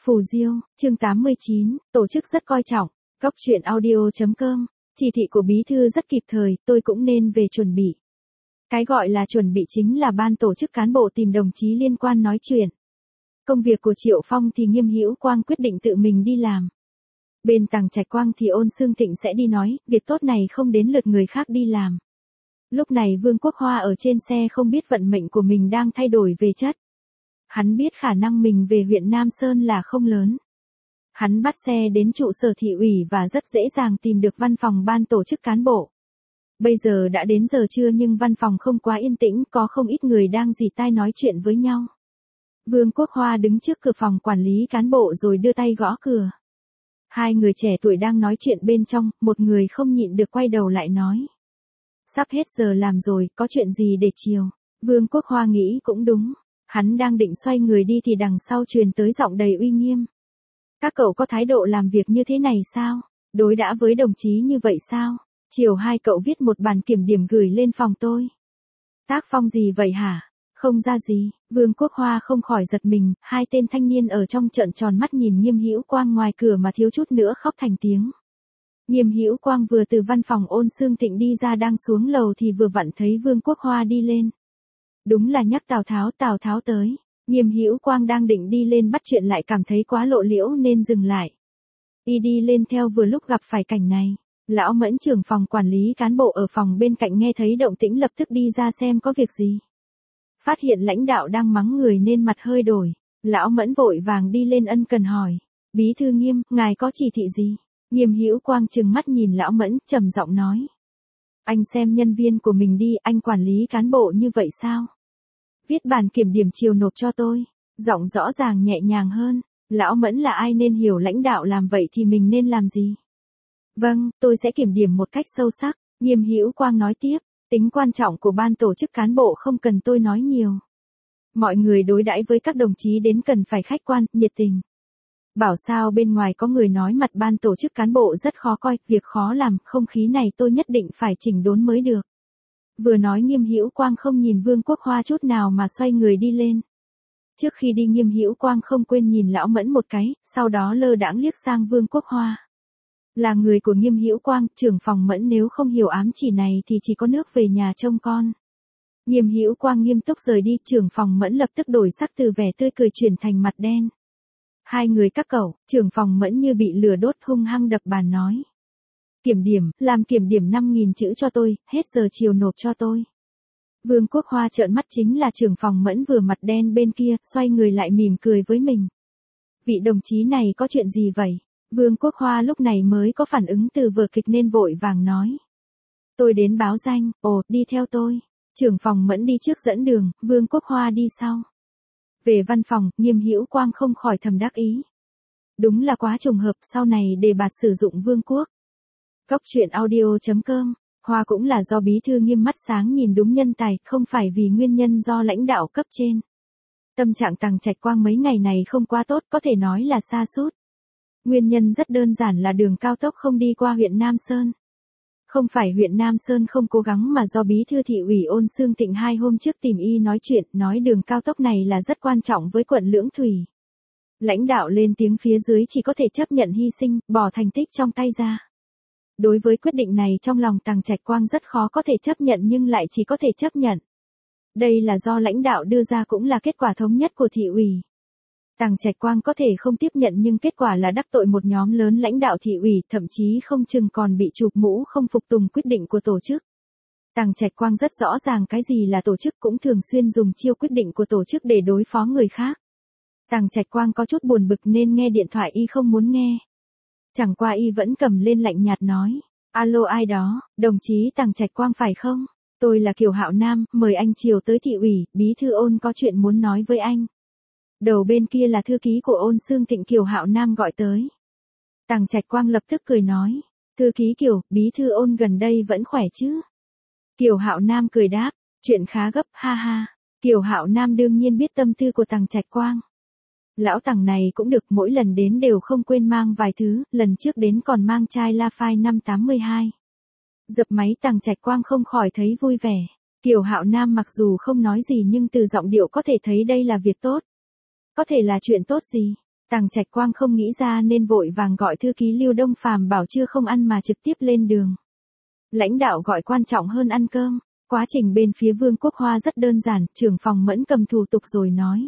Phù Diêu, chương 89, tổ chức rất coi trọng. Góc truyện audio.com, chỉ thị của bí thư rất kịp thời, tôi cũng nên về chuẩn bị. Cái gọi là chuẩn bị chính là ban tổ chức cán bộ tìm đồng chí liên quan nói chuyện. Công việc của Triệu Phong thì Nghiêm Hữu Quang quyết định tự mình đi làm. Bên Tằng Trạch Quang thì Ôn Xương Thịnh sẽ đi nói, việc tốt này không đến lượt người khác đi làm. Lúc này Vương Quốc Hoa ở trên xe không biết vận mệnh của mình đang thay đổi về chất. Hắn biết khả năng mình về huyện Nam Sơn là không lớn. Hắn bắt xe đến trụ sở thị ủy và rất dễ dàng tìm được văn phòng ban tổ chức cán bộ. Bây giờ đã đến giờ trưa nhưng văn phòng không quá yên tĩnh, có không ít người đang rì tai nói chuyện với nhau. Vương Quốc Hoa đứng trước cửa phòng quản lý cán bộ rồi đưa tay gõ cửa. Hai người trẻ tuổi đang nói chuyện bên trong, một người không nhịn được quay đầu lại nói. Sắp hết giờ làm rồi, có chuyện gì để chiều? Vương Quốc Hoa nghĩ cũng đúng. Hắn đang định xoay người đi thì đằng sau truyền tới giọng đầy uy nghiêm. Các cậu có thái độ làm việc như thế này sao? Đối đãi với đồng chí như vậy sao? Chiều hai cậu viết một bản kiểm điểm gửi lên phòng tôi. Tác phong gì vậy hả? Không ra gì. Vương Quốc Hoa không khỏi giật mình, hai tên thanh niên ở trong trợn tròn mắt nhìn Nghiêm Hữu Quang ngoài cửa mà thiếu chút nữa khóc thành tiếng. Nghiêm Hữu Quang vừa từ văn phòng Ôn Xương Thịnh đi ra đang xuống lầu thì vừa vặn thấy Vương Quốc Hoa đi lên. Đúng là nhắc Tào Tháo tới. Nghiêm Hữu Quang đang định đi lên bắt chuyện lại cảm thấy quá lộ liễu nên dừng lại. Y đi lên theo vừa lúc gặp phải cảnh này. Lão Mẫn trưởng phòng quản lý cán bộ ở phòng bên cạnh nghe thấy động tĩnh lập tức đi ra xem có việc gì. Phát hiện lãnh đạo đang mắng người nên mặt hơi đổi. Lão Mẫn vội vàng đi lên ân cần hỏi. Bí thư Nghiêm, ngài có chỉ thị gì? Nghiêm Hữu Quang trừng mắt nhìn Lão Mẫn, trầm giọng nói. Anh xem nhân viên của mình đi, anh quản lý cán bộ như vậy sao? Viết bản kiểm điểm chiều nộp cho tôi. Giọng rõ ràng nhẹ nhàng hơn. Lão Mẫn là ai nên hiểu lãnh đạo làm vậy thì mình nên làm gì? Vâng, tôi sẽ kiểm điểm một cách sâu sắc. Nghiêm Hữu Quang nói tiếp. Tính quan trọng của ban tổ chức cán bộ không cần tôi nói nhiều. Mọi người đối đãi với các đồng chí đến cần phải khách quan, nhiệt tình. Bảo sao bên ngoài có người nói mặt ban tổ chức cán bộ rất khó coi, việc khó làm, không khí này tôi nhất định phải chỉnh đốn mới được. Vừa nói Nghiêm Hữu Quang không nhìn Vương Quốc Hoa chút nào mà xoay người đi lên. Trước khi đi Nghiêm Hữu Quang không quên nhìn Lão Mẫn một cái, sau đó lơ đãng liếc sang Vương Quốc Hoa. Là người của Nghiêm Hữu Quang, trưởng phòng Mẫn nếu không hiểu ám chỉ này thì chỉ có nước về nhà trông con. Nghiêm Hữu Quang nghiêm túc rời đi, trưởng phòng Mẫn lập tức đổi sắc từ vẻ tươi cười chuyển thành mặt đen. Hai người các cậu, trưởng phòng Mẫn như bị lửa đốt hung hăng đập bàn nói. Kiểm điểm, làm kiểm điểm 5.000 chữ cho tôi, hết giờ chiều nộp cho tôi. Vương Quốc Hoa trợn mắt chính là trưởng phòng Mẫn vừa mặt đen bên kia, xoay người lại mỉm cười với mình. Vị đồng chí này có chuyện gì vậy? Vương Quốc Hoa lúc này mới có phản ứng từ vở kịch nên vội vàng nói. Tôi đến báo danh, đi theo tôi. Trưởng phòng Mẫn đi trước dẫn đường, Vương Quốc Hoa đi sau. Về văn phòng, Nghiêm Hữu Quang không khỏi thầm đắc ý. Đúng là quá trùng hợp, sau này đề bạt sử dụng Vương Quốc. Góc truyện audio.com, Hoa cũng là do bí thư Nghiêm mắt sáng nhìn đúng nhân tài, không phải vì nguyên nhân do lãnh đạo cấp trên. Tâm trạng Tằng Trạch Quang mấy ngày này không quá tốt, có thể nói là sa sút. Nguyên nhân rất đơn giản là đường cao tốc không đi qua huyện Nam Sơn. Không phải huyện Nam Sơn không cố gắng mà do bí thư thị ủy Ôn Xương Thịnh 2 hôm trước tìm y nói chuyện, nói đường cao tốc này là rất quan trọng với quận Lưỡng Thủy. Lãnh đạo lên tiếng phía dưới chỉ có thể chấp nhận hy sinh, bỏ thành tích trong tay ra. Đối với quyết định này trong lòng Tằng Trạch Quang rất khó có thể chấp nhận nhưng lại chỉ có thể chấp nhận. Đây là do lãnh đạo đưa ra cũng là kết quả thống nhất của thị ủy. Tằng Trạch Quang có thể không tiếp nhận nhưng kết quả là đắc tội một nhóm lớn lãnh đạo thị ủy, thậm chí không chừng còn bị chụp mũ không phục tùng quyết định của tổ chức. Tằng Trạch Quang rất rõ ràng cái gì là tổ chức, cũng thường xuyên dùng chiêu quyết định của tổ chức để đối phó người khác. Tằng Trạch Quang có chút buồn bực nên nghe điện thoại y không muốn nghe. Chẳng qua y vẫn cầm lên lạnh nhạt nói. Alo ai đó, đồng chí Tằng Trạch Quang phải không? Tôi là Kiều Hạo Nam, mời anh chiều tới thị ủy, bí thư Ôn có chuyện muốn nói với anh. Đầu bên kia là thư ký của Ôn Xương Thịnh Kiều Hạo Nam gọi tới. Tằng Trạch Quang lập tức cười nói. Thư ký Kiều, bí thư Ôn gần đây vẫn khỏe chứ? Kiều Hạo Nam cười đáp. Chuyện khá gấp, ha ha. Kiều Hạo Nam đương nhiên biết tâm tư của Tằng Trạch Quang. Lão Tằng này cũng được, mỗi lần đến đều không quên mang vài thứ, lần trước đến còn mang chai Lafite năm 82. Dập máy Tằng Trạch Quang không khỏi thấy vui vẻ. Kiều Hạo Nam mặc dù không nói gì nhưng từ giọng điệu có thể thấy đây là việc tốt. Có thể là chuyện tốt gì? Tằng Trạch Quang không nghĩ ra nên vội vàng gọi thư ký Lưu Đông Phàm bảo trưa không ăn mà trực tiếp lên đường. Lãnh đạo gọi quan trọng hơn ăn cơm. Quá trình bên phía Vương Quốc Hoa rất đơn giản, trưởng phòng Mẫn cầm thủ tục rồi nói.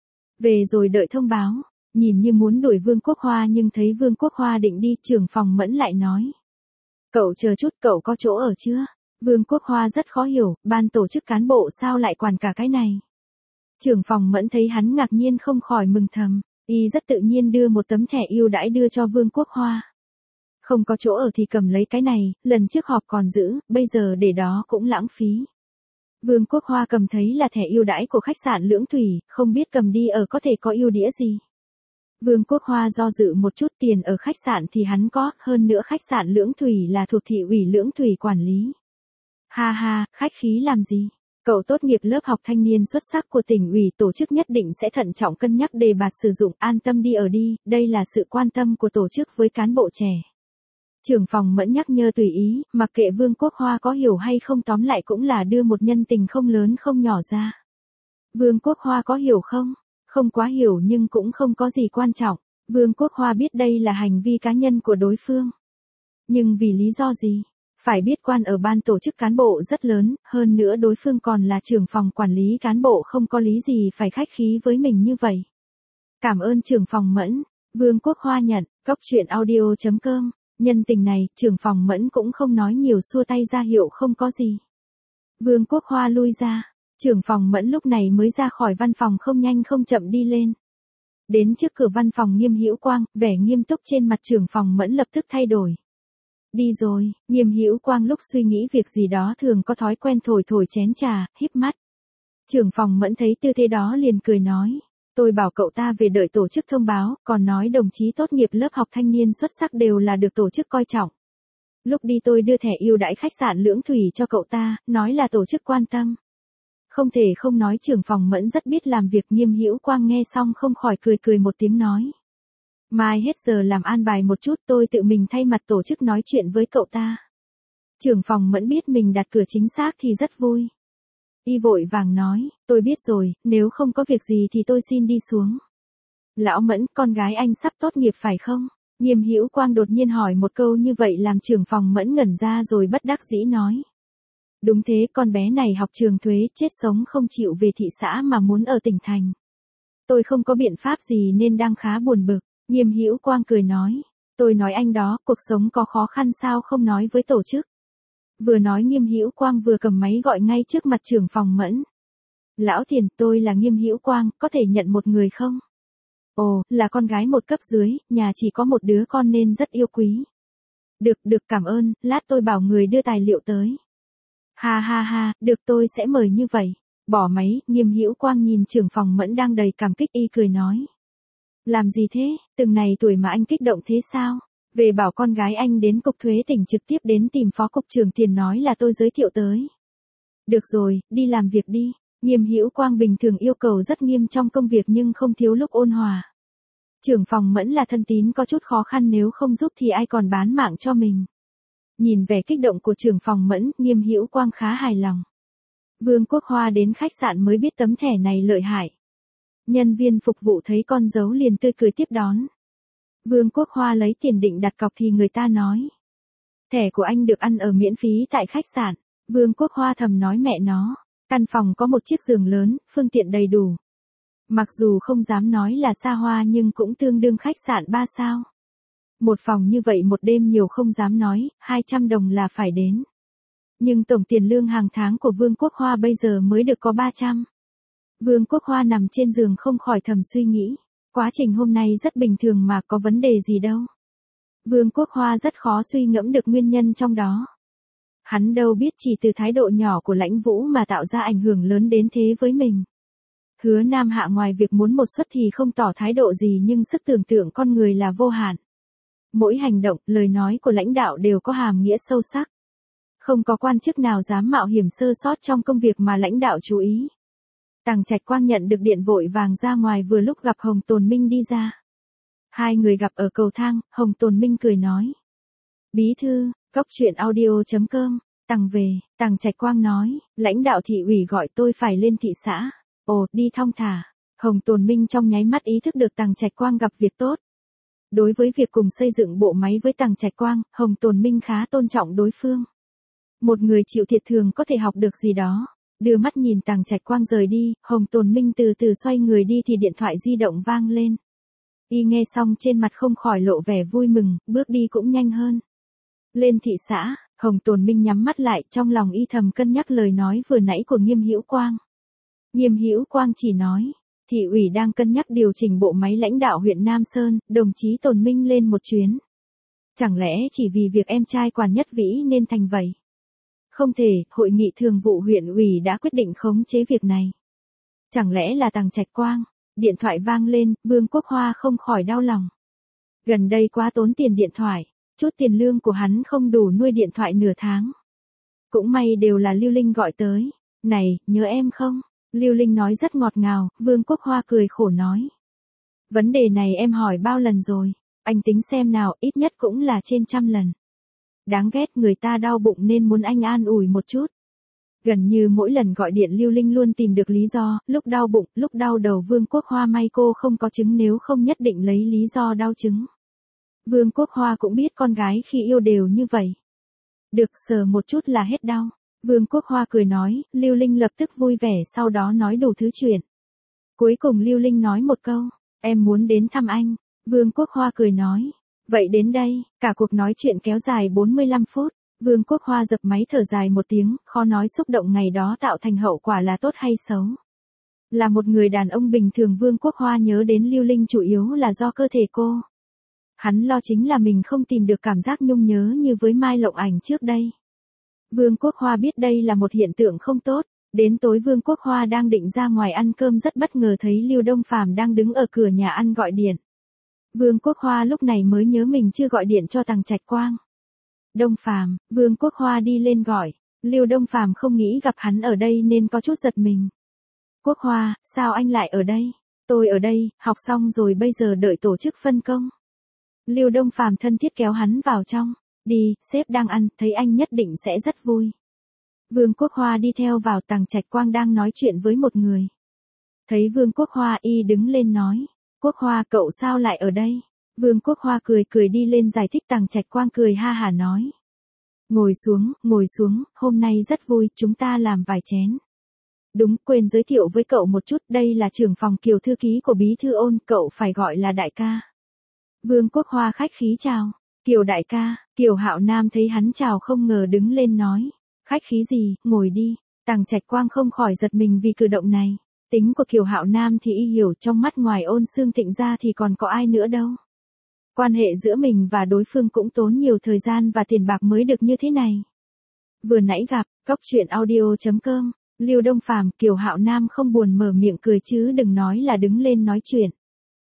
Về rồi đợi thông báo, nhìn như muốn đuổi Vương Quốc Hoa nhưng thấy Vương Quốc Hoa định đi, trưởng phòng Mẫn lại nói. Cậu chờ chút, cậu có chỗ ở chưa? Vương Quốc Hoa rất khó hiểu, ban tổ chức cán bộ sao lại quản cả cái này. Trưởng phòng Mẫn thấy hắn ngạc nhiên không khỏi mừng thầm, y rất tự nhiên đưa một tấm thẻ ưu đãi đưa cho Vương Quốc Hoa. Không có chỗ ở thì cầm lấy cái này, lần trước họp còn giữ, bây giờ để đó cũng lãng phí. Vương Quốc Hoa cầm thấy là thẻ ưu đãi của khách sạn Lưỡng Thủy, không biết cầm đi ở có thể có ưu đãi gì. Vương Quốc Hoa do dự một chút, tiền ở khách sạn thì hắn có, hơn nữa khách sạn Lưỡng Thủy là thuộc thị ủy Lưỡng Thủy quản lý. Ha ha, khách khí làm gì? Cậu tốt nghiệp lớp học thanh niên xuất sắc của tỉnh ủy, tổ chức nhất định sẽ thận trọng cân nhắc đề bạt sử dụng, an tâm đi ở đi, đây là sự quan tâm của tổ chức với cán bộ trẻ. Trưởng phòng Mẫn nhắc nhở tùy ý, mặc kệ Vương Quốc Hoa có hiểu hay không, tóm lại cũng là đưa một nhân tình không lớn không nhỏ ra. Vương Quốc Hoa có hiểu không? Không quá hiểu nhưng cũng không có gì quan trọng. Vương Quốc Hoa biết đây là hành vi cá nhân của đối phương. Nhưng vì lý do gì? Phải biết quan ở ban tổ chức cán bộ rất lớn, hơn nữa đối phương còn là trưởng phòng quản lý cán bộ, không có lý gì phải khách khí với mình như vậy. Cảm ơn trưởng phòng Mẫn. Vương Quốc Hoa nhận, Cóc Truyện Audio.com. Nhân tình này, trưởng phòng Mẫn cũng không nói nhiều, xua tay ra hiệu không có gì. Vương Quốc Hoa lui ra. Trưởng phòng Mẫn lúc này mới ra khỏi văn phòng, không nhanh không chậm đi lên. Đến trước cửa văn phòng Nghiêm Hữu Quang, vẻ nghiêm túc trên mặt trưởng phòng Mẫn lập tức thay đổi. Đi rồi, Nghiêm Hữu Quang lúc suy nghĩ việc gì đó thường có thói quen thổi thổi chén trà, híp mắt. Trưởng phòng Mẫn thấy tư thế đó liền cười nói. Tôi bảo cậu ta về đợi tổ chức thông báo, còn nói đồng chí tốt nghiệp lớp học thanh niên xuất sắc đều là được tổ chức coi trọng. Lúc đi tôi đưa thẻ ưu đãi khách sạn Lưỡng Thủy cho cậu ta, nói là tổ chức quan tâm. Không thể không nói trưởng phòng Mẫn rất biết làm việc. Nghiêm Hữu Quang nghe xong không khỏi cười một tiếng nói. Mai hết giờ làm an bài một chút, tôi tự mình thay mặt tổ chức nói chuyện với cậu ta. Trưởng phòng Mẫn biết mình đặt cửa chính xác thì rất vui. Y vội vàng nói, tôi biết rồi, nếu không có việc gì thì tôi xin đi xuống. Lão Mẫn, con gái anh sắp tốt nghiệp phải không? Nghiêm Hữu Quang đột nhiên hỏi một câu như vậy làm trưởng phòng Mẫn ngẩn ra rồi bất đắc dĩ nói. Đúng thế, con bé này học trường thuế, chết sống không chịu về thị xã mà muốn ở tỉnh thành. Tôi không có biện pháp gì nên đang khá buồn bực. Nghiêm Hữu Quang cười nói, tôi nói anh đó, cuộc sống có khó khăn sao không nói với tổ chức. Vừa nói Nghiêm Hữu Quang vừa cầm máy gọi ngay trước mặt trưởng phòng Mẫn. Lão Tiền, tôi là Nghiêm Hữu Quang, có thể nhận một người không? Ồ, là con gái một cấp dưới, nhà chỉ có một đứa con nên rất yêu quý. Được cảm ơn, lát tôi bảo người đưa tài liệu tới. Ha ha ha, được tôi sẽ mời như vậy. Bỏ máy, Nghiêm Hữu Quang nhìn trưởng phòng Mẫn đang đầy cảm kích, y cười nói. Làm gì thế, từng này tuổi mà anh kích động thế sao? Về bảo con gái anh đến cục thuế tỉnh trực tiếp đến tìm phó cục trưởng Tiền nói là tôi giới thiệu tới. Được rồi, đi làm việc đi. Nghiêm Hữu Quang bình thường yêu cầu rất nghiêm trong công việc nhưng không thiếu lúc ôn hòa. Trưởng phòng Mẫn là thân tín có chút khó khăn, nếu không giúp thì ai còn bán mạng cho mình. Nhìn vẻ kích động của trưởng phòng Mẫn, Nghiêm Hữu Quang khá hài lòng. Vương Quốc Hoa đến khách sạn mới biết tấm thẻ này lợi hại. Nhân viên phục vụ thấy con dấu liền tươi cười tiếp đón. Vương Quốc Hoa lấy tiền định đặt cọc thì người ta nói. Thẻ của anh được ăn ở miễn phí tại khách sạn. Vương Quốc Hoa thầm nói mẹ nó. Căn phòng có một chiếc giường lớn, phương tiện đầy đủ. Mặc dù không dám nói là xa hoa nhưng cũng tương đương khách sạn 3 sao. Một phòng như vậy một đêm nhiều không dám nói, 200 đồng là phải đến. Nhưng tổng tiền lương hàng tháng của Vương Quốc Hoa bây giờ mới được có 300. Vương Quốc Hoa nằm trên giường không khỏi thầm suy nghĩ. Quá trình hôm nay rất bình thường mà, có vấn đề gì đâu. Vương Quốc Hoa rất khó suy ngẫm được nguyên nhân trong đó. Hắn đâu biết chỉ từ thái độ nhỏ của Lãnh Vũ mà tạo ra ảnh hưởng lớn đến thế với mình. Hứa Nam Hạ ngoài việc muốn một suất thì không tỏ thái độ gì nhưng sức tưởng tượng con người là vô hạn. Mỗi hành động, lời nói của lãnh đạo đều có hàm nghĩa sâu sắc. Không có quan chức nào dám mạo hiểm sơ sót trong công việc mà lãnh đạo chú ý. Tằng Trạch Quang nhận được điện vội vàng ra ngoài, vừa lúc gặp Hồng Tồn Minh đi ra. Hai người gặp ở cầu thang, Hồng Tồn Minh cười nói. Bí thư, Cóc Truyện Audio.com, Tằng về, Tằng Trạch Quang nói, lãnh đạo thị ủy gọi tôi phải lên thị xã. Ồ, đi thong thả. Hồng Tồn Minh trong nháy mắt ý thức được Tằng Trạch Quang gặp việc tốt. Đối với việc cùng xây dựng bộ máy với Tằng Trạch Quang, Hồng Tồn Minh khá tôn trọng đối phương. Một người chịu thiệt thường có thể học được gì đó. Đưa mắt nhìn Tằng Trạch Quang rời đi, Hồng Tồn Minh từ từ xoay người đi thì điện thoại di động vang lên. Y nghe xong trên mặt không khỏi lộ vẻ vui mừng, bước đi cũng nhanh hơn. Lên thị xã, Hồng Tồn Minh nhắm mắt lại, trong lòng y thầm cân nhắc lời nói vừa nãy của Nghiêm Hữu Quang. Nghiêm Hữu Quang chỉ nói, thị ủy đang cân nhắc điều chỉnh bộ máy lãnh đạo huyện Nam Sơn, đồng chí Tồn Minh lên một chuyến. Chẳng lẽ chỉ vì việc em trai Quản Nhất Vĩ nên thành vậy? Không thể, hội nghị thường vụ huyện ủy đã quyết định khống chế việc này. Chẳng lẽ là Tằng Trạch Quang? Điện thoại vang lên, Vương Quốc Hoa không khỏi đau lòng. Gần đây quá tốn tiền điện thoại, chút tiền lương của hắn không đủ nuôi điện thoại nửa tháng. Cũng may đều là Lưu Linh gọi tới. Này, nhớ em không? Lưu Linh nói rất ngọt ngào, Vương Quốc Hoa cười khổ nói. Vấn đề này em hỏi bao lần rồi, anh tính xem nào, ít nhất cũng là trên 100 lần. Đáng ghét, người ta đau bụng nên muốn anh an ủi một chút. Gần như mỗi lần gọi điện Lưu Linh luôn tìm được lý do, lúc đau bụng, lúc đau đầu. Vương Quốc Hoa may cô không có chứng, nếu không nhất định lấy lý do đau chứng. Vương Quốc Hoa cũng biết con gái khi yêu đều như vậy. Được sờ một chút là hết đau. Vương Quốc Hoa cười nói, Lưu Linh lập tức vui vẻ, sau đó nói đủ thứ chuyện. Cuối cùng Lưu Linh nói một câu, em muốn đến thăm anh. Vương Quốc Hoa cười nói, vậy đến đây. Cả cuộc nói chuyện kéo dài 45 phút. Vương Quốc Hoa dập máy thở dài một tiếng, khó nói xúc động ngày đó tạo thành hậu quả là tốt hay xấu. Là một người đàn ông bình thường, Vương Quốc Hoa nhớ đến Lưu Linh chủ yếu là do cơ thể cô. Hắn lo chính là mình không tìm được cảm giác nhung nhớ như với Mai Lộng Ảnh trước đây. Vương Quốc Hoa biết đây là một hiện tượng không tốt. Đến tối Vương Quốc Hoa đang định ra ngoài ăn cơm rất bất ngờ thấy Lưu Đông Phàm đang đứng ở cửa nhà ăn gọi điện. Vương Quốc Hoa lúc này mới nhớ mình chưa gọi điện cho Tằng Trạch Quang. Đông Phàm, Vương Quốc Hoa đi lên gọi. Lưu Đông Phàm không nghĩ gặp hắn ở đây nên có chút giật mình. Quốc Hoa, sao anh lại ở đây? Tôi ở đây, học xong rồi bây giờ đợi tổ chức phân công. Lưu Đông Phàm thân thiết kéo hắn vào trong. Đi, sếp đang ăn, thấy anh nhất định sẽ rất vui. Vương Quốc Hoa đi theo vào, Tằng Trạch Quang đang nói chuyện với một người. Thấy Vương Quốc Hoa y đứng lên nói. Quốc Hoa, cậu sao lại ở đây? Vương Quốc Hoa cười cười đi lên giải thích. Tằng Trạch Quang cười ha hả nói. Ngồi xuống, hôm nay rất vui, chúng ta làm vài chén. Đúng, quên giới thiệu với cậu một chút, đây là trưởng phòng Kiều, thư ký của Bí thư Ôn, cậu phải gọi là đại ca. Vương Quốc Hoa khách khí chào. Kiều đại ca. Kiều Hạo Nam thấy hắn chào không ngờ đứng lên nói. Khách khí gì, ngồi đi. Tằng Trạch Quang không khỏi giật mình vì cử động này. Tính của Kiều Hạo Nam thì y hiểu, trong mắt ngoài Ôn Xương Thịnh ra thì còn có ai nữa đâu. Quan hệ giữa mình và đối phương cũng tốn nhiều thời gian và tiền bạc mới được như thế này. Vừa nãy gặp, Cóc Truyện Audio.com, Lưu Đông Phàm, Kiều Hạo Nam không buồn mở miệng cười chứ đừng nói là đứng lên nói chuyện.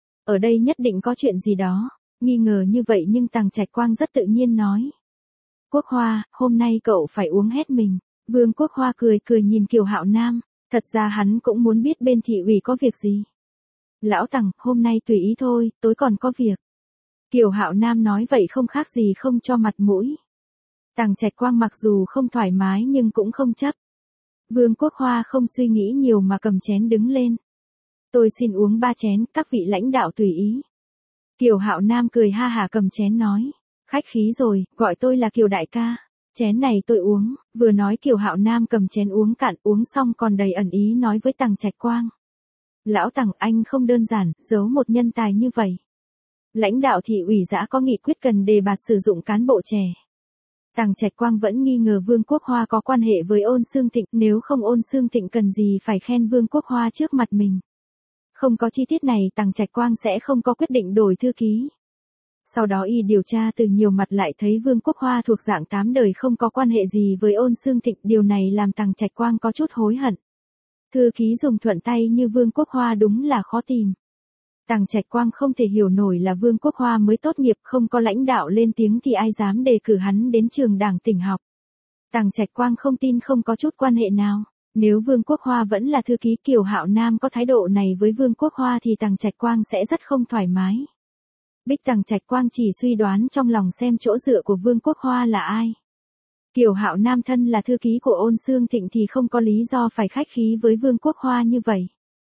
Ở đây nhất định có chuyện gì đó. Nghi ngờ như vậy nhưng Tằng Trạch Quang rất tự nhiên nói. Quốc Hoa, hôm nay cậu phải uống hết mình. Vương Quốc Hoa cười cười nhìn Kiều Hạo Nam. Thật ra hắn cũng muốn biết bên thị ủy có việc gì. Lão Tằng, hôm nay tùy ý thôi, tối còn có việc. Kiều Hạo Nam nói vậy không khác gì không cho mặt mũi. Tằng Trạch Quang mặc dù không thoải mái nhưng cũng không chấp. Vương Quốc Hoa không suy nghĩ nhiều mà cầm chén đứng lên. Tôi xin uống 3 chén, các vị lãnh đạo tùy ý. Kiều Hạo Nam cười ha hả cầm chén nói. Khách khí rồi, gọi tôi là Kiều đại ca. Chén này tôi uống. Vừa nói Kiều Hạo Nam cầm chén uống cạn, uống xong còn đầy ẩn ý nói với Tằng Trạch Quang. Lão Tằng, anh không đơn giản, giấu một nhân tài như vậy. Lãnh đạo thị ủy đã có nghị quyết cần đề bạt sử dụng cán bộ trẻ. Tằng Trạch Quang vẫn nghi ngờ Vương Quốc Hoa có quan hệ với Ôn Xương Thịnh, nếu không Ôn Xương Thịnh cần gì phải khen Vương Quốc Hoa trước mặt mình. Không có chi tiết này Tằng Trạch Quang sẽ không có quyết định đổi thư ký. Sau đó y điều tra từ nhiều mặt lại thấy Vương Quốc Hoa thuộc dạng 8 đời không có quan hệ gì với Ôn Xương Thịnh, điều này làm Tằng Trạch Quang có chút hối hận. Thư ký dùng thuận tay như Vương Quốc Hoa đúng là khó tìm. Tằng Trạch Quang không thể hiểu nổi là Vương Quốc Hoa mới tốt nghiệp không có lãnh đạo lên tiếng thì ai dám đề cử hắn đến trường đảng tỉnh học. Tằng Trạch Quang không tin không có chút quan hệ nào. Nếu Vương Quốc Hoa vẫn là thư ký, Kiều Hạo Nam có thái độ này với Vương Quốc Hoa thì Tằng Trạch Quang sẽ rất không thoải mái. Bích Tằng Trạch Quang chỉ suy đoán trong lòng xem chỗ dựa của Vương Quốc Hoa là ai. Kiều Hạo Nam thân là thư ký của Ôn Xương Thịnh thì không có lý do phải khách khí với Vương Quốc Hoa như vậy.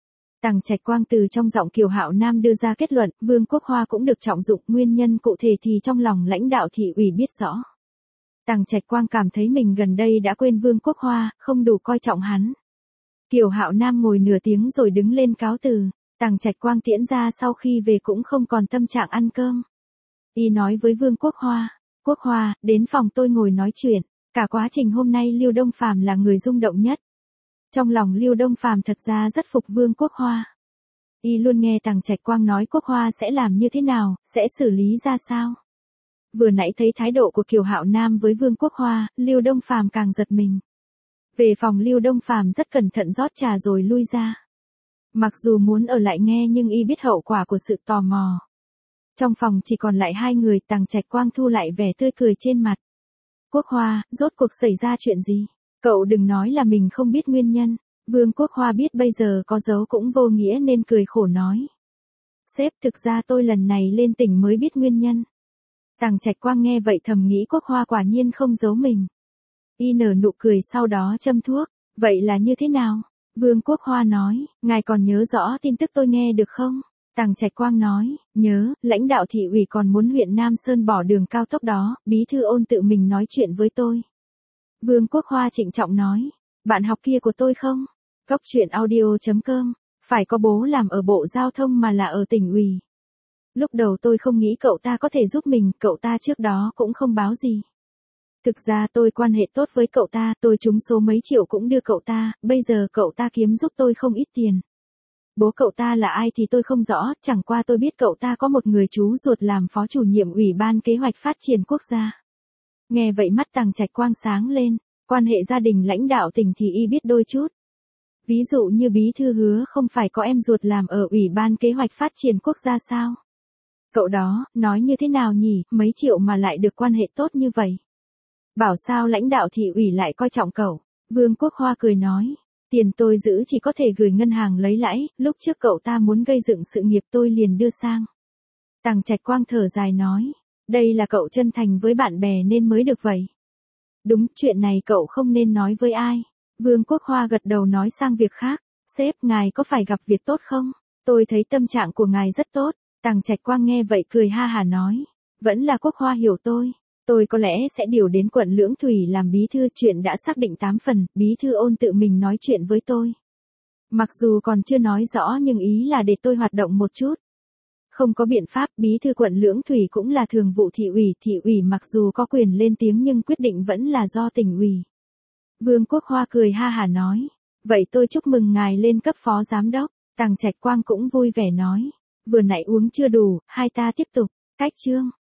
Tằng Trạch Quang từ trong giọng Kiều Hạo Nam đưa ra kết luận, Vương Quốc Hoa cũng được trọng dụng, nguyên nhân cụ thể thì trong lòng lãnh đạo thị ủy biết rõ. Tằng Trạch Quang cảm thấy mình gần đây đã quên Vương Quốc Hoa, không đủ coi trọng hắn. Kiều Hạo Nam ngồi nửa tiếng rồi đứng lên cáo từ, Tằng Trạch Quang tiễn ra sau khi về cũng không còn tâm trạng ăn cơm. Y nói với Vương Quốc Hoa, đến phòng tôi ngồi nói chuyện, cả quá trình hôm nay Lưu Đông Phàm là người rung động nhất. Trong lòng Lưu Đông Phàm thật ra rất phục Vương Quốc Hoa. Y luôn nghe Tằng Trạch Quang nói Quốc Hoa sẽ làm như thế nào, sẽ xử lý ra sao. Vừa nãy thấy thái độ của Kiều Hạo Nam với Vương Quốc Hoa, Lưu Đông Phàm càng giật mình. Về phòng Lưu Đông Phàm rất cẩn thận rót trà rồi lui ra. Mặc dù muốn ở lại nghe nhưng y biết hậu quả của sự tò mò. Trong phòng chỉ còn lại hai người, Tằng Trạch Quang thu lại vẻ tươi cười trên mặt. Quốc Hoa, rốt cuộc xảy ra chuyện gì? Cậu đừng nói là mình không biết nguyên nhân. Vương Quốc Hoa biết bây giờ có giấu cũng vô nghĩa nên cười khổ nói. Sếp, thực ra tôi lần này lên tỉnh mới biết nguyên nhân. Tằng Trạch Quang nghe vậy thầm nghĩ Quốc Hoa quả nhiên không giấu mình. Y nở nụ cười sau đó châm thuốc. Vậy là như thế nào? Vương Quốc Hoa nói, ngài còn nhớ rõ tin tức tôi nghe được không? Tằng Trạch Quang nói, nhớ, lãnh đạo thị ủy còn muốn huyện Nam Sơn bỏ đường cao tốc đó, bí thư Ôn tự mình nói chuyện với tôi. Vương Quốc Hoa trịnh trọng nói, bạn học kia của tôi không? Góc truyện audio.com, phải có bố làm ở Bộ Giao thông mà là ở tỉnh ủy. Lúc đầu tôi không nghĩ cậu ta có thể giúp mình, cậu ta trước đó cũng không báo gì. Thực ra tôi quan hệ tốt với cậu ta, tôi trúng số mấy triệu cũng đưa cậu ta, bây giờ cậu ta kiếm giúp tôi không ít tiền. Bố cậu ta là ai thì tôi không rõ, chẳng qua tôi biết cậu ta có một người chú ruột làm phó chủ nhiệm Ủy ban Kế hoạch Phát triển Quốc gia. Nghe vậy mắt Tằng Trạch Quang sáng lên, quan hệ gia đình lãnh đạo tỉnh thì y biết đôi chút. Ví dụ như bí thư Hứa không phải có em ruột làm ở Ủy ban Kế hoạch Phát triển Quốc gia sao? Cậu đó, nói như thế nào nhỉ, mấy triệu mà lại được quan hệ tốt như vậy? Bảo sao lãnh đạo thị ủy lại coi trọng cậu? Vương Quốc Hoa cười nói, tiền tôi giữ chỉ có thể gửi ngân hàng lấy lãi, lúc trước cậu ta muốn gây dựng sự nghiệp tôi liền đưa sang. Tằng Trạch Quang thở dài nói, đây là cậu chân thành với bạn bè nên mới được vậy. Đúng, chuyện này cậu không nên nói với ai. Vương Quốc Hoa gật đầu nói sang việc khác, sếp, ngài có phải gặp việc tốt không? Tôi thấy tâm trạng của ngài rất tốt. Tằng Trạch Quang nghe vậy cười ha hả nói, vẫn là Quốc Hoa hiểu tôi có lẽ sẽ điều đến quận Lưỡng Thủy làm bí thư, chuyện đã xác định 8 phần, bí thư Ôn tự mình nói chuyện với tôi. Mặc dù còn chưa nói rõ nhưng ý là để tôi hoạt động một chút. Không có biện pháp, bí thư quận Lưỡng Thủy cũng là thường vụ thị ủy mặc dù có quyền lên tiếng nhưng quyết định vẫn là do tỉnh ủy. Vương Quốc Hoa cười ha hả nói, vậy tôi chúc mừng ngài lên cấp phó giám đốc. Tằng Trạch Quang cũng vui vẻ nói, vừa nãy uống chưa đủ, hai ta tiếp tục. Cách chương